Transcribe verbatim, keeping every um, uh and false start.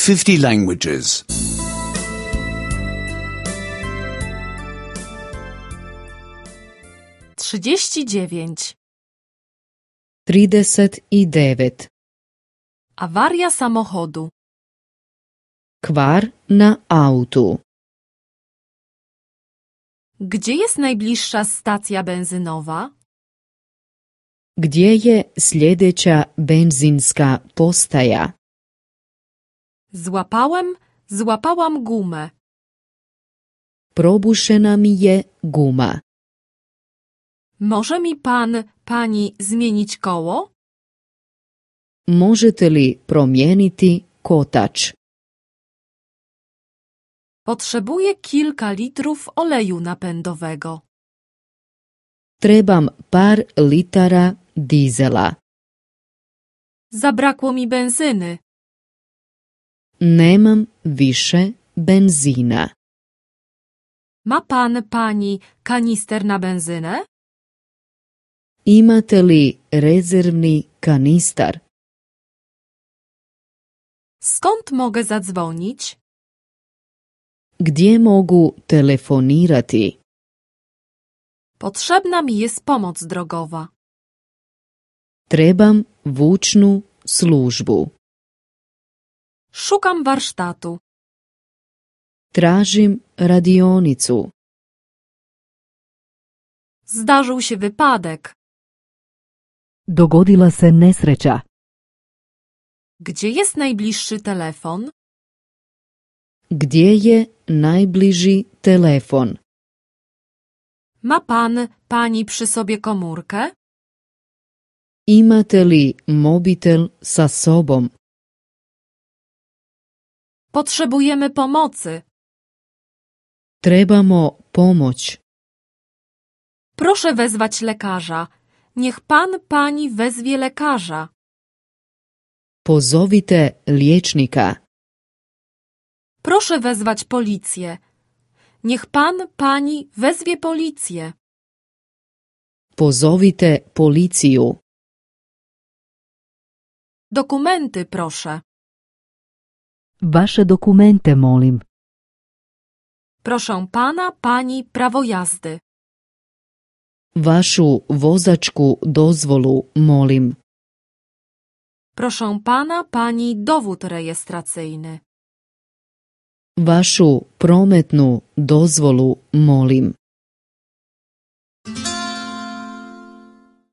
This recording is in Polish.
fifty languages. trzydzieści dziewięć. trideset devet. Awaria samochodu. Kvar na autu. Gdzie jest najbliższa stacja benzynowa? Gdje je sljedeća benzinska postaja? Złapałem, złapałam gumę. Probušena mi je guma. Może mi pan, pani zmienić koło? Možete li promijeniti kotač? Potrzebuję kilka litrów oleju napędowego. Trebam par litara dizela. Zabrakło mi benzyny. Nemam više benzina. Ma pan, pani kanister na benzynę? Imate li rezervni kanistar? Skąd mogę zadzwonić? Gdje mogu telefonirati? Potrzebna mi jest pomoc drogowa. Trebam vučnu službu. Szukam warsztatu. Tražim radionicu. Zdarzył się wypadek. Dogodila se nesreća. Gdzie jest najbliższy telefon? Gdje je najbliži telefon? Ma pan, pani przy sobie komórkę? Imate li mobitel sa sobom? Potrzebujemy pomocy. Trebamo pomoć. Proszę wezwać lekarza. Niech pan, pani wezwie lekarza. Pozovite liječnika. Proszę wezwać policję. Niech pan, pani wezwie policję. Pozovite policiju. Dokumenty, proszę. Vaše dokumente, molim. Proszę pana, pani prawo jazdy. Vašu vozačku dozvolu, molim. Proszę pana, pani dowód rejestracyjny. Vašu prometnu dozvolu, molim.